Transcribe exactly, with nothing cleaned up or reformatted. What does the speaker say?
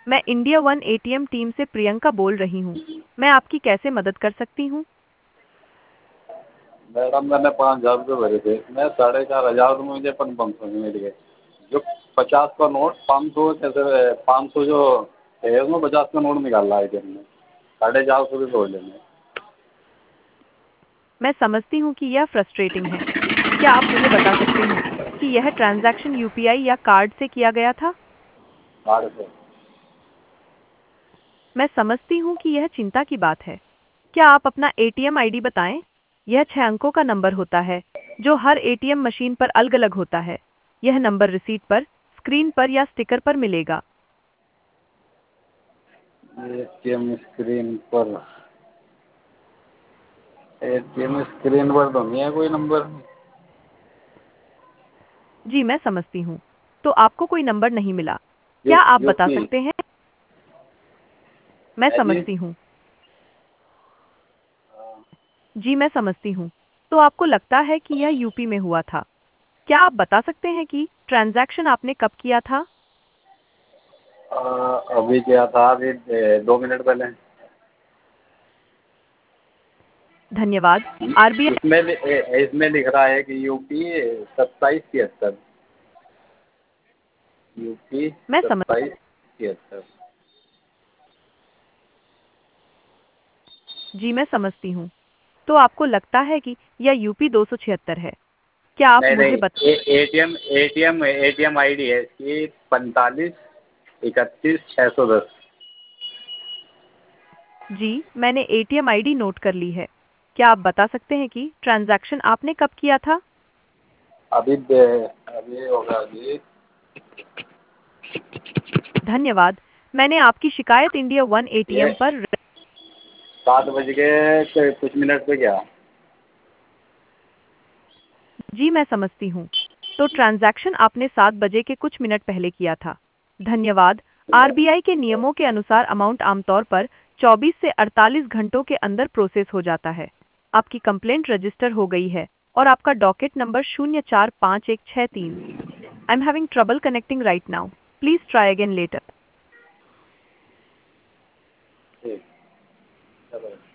मैं India one ATM team से प्रियंका बोल रही हूँ। मैं आपकी कैसे मदद कर सकती हूँ? मैडम मैंने पाँच हज़ार रुपये भरे थे इसमें साढ़े चार हज़ार में मुझे पन पाँच सौ मिल गए। जो पचास का नोट पाँच सौ कैसे पाँच सौ जो है उसमें पचास का नोट निकाला है हमने साढ़े चार सौ रुपये हो लेने। मैं समझती हूँ कि यह फ्रस्ट्रेटिंग है। क्या आप मुझे बता सकते हैं कि यह ट्रांजैक्शन यूपीआई या कार्ड से किया गया था? साढ़े सौ। मैं समझती हूँ कि यह चिंता की बात है। क्या आप अपना एटीएम आईडी बताएं? यह छह अंकों का नंबर होता है जो हर एटीएम मशीन पर अलग-अलग होता है। यह नंबर रिसीट पर, स्क्रीन पर या स्टिकर पर मिलेगा। एटीएम स्क्रीन पर एटीएम स्क्रीन पर तो नहीं है कोई नंबर। जी मैं समझती हूँ। तो आपको कोई नंबर नहीं मिला। यू क्या आप बता यूपी सकते हैं? मैं है जी। समझती हूँ। जी मैं समझती हूँ। तो आपको लगता है कि यह यूपी में हुआ था। क्या आप बता सकते हैं कि ट्रांजैक्शन आपने कब किया था? अ, अभी क्या था अभी ए, दो मिनट पहले। धन्यवाद। आरबीआई इसमें लि- ए- इसमें लिख रहा है कि यूपी सत्ताईस तिहत्तर। यूपी मैं समझ सत्ताईस तिहत्तर। जी मैं समझती हूँ। तो आपको लगता है कि यह यूपी दो सौ छिहत्तर है। क्या आप नहीं मुझे नहीं बता ए, एटीएम एटीएम एटीएम आईडी है इसकी पैंतालीस इकतीस छः सौ दस। जी मैंने एटीएम आईडी नोट कर ली है। क्या आप बता सकते हैं कि ट्रांजैक्शन आपने कब किया था? अभी दे- अभी होगा अभी धन्यवाद। मैंने आपकी शिकायत इंडिया वन ये एटीएम पर सात बज के कुछ मिनट पे क्या। जी मैं समझती हूँ। तो ट्रांजैक्शन आपने सात बजे के कुछ मिनट पहले किया था। धन्यवाद। आरबीआई के नियमों के अनुसार अमाउंट आमतौर पर चौबीस से अड़तालीस घंटों के अंदर प्रोसेस हो जाता है। आपकी कंप्लेंट रजिस्टर हो गई है और आपका डॉकेट नंबर शून्य चार पाँच एक छः तीन। I am having trouble connecting right now. Please try again later. ठीक चलो।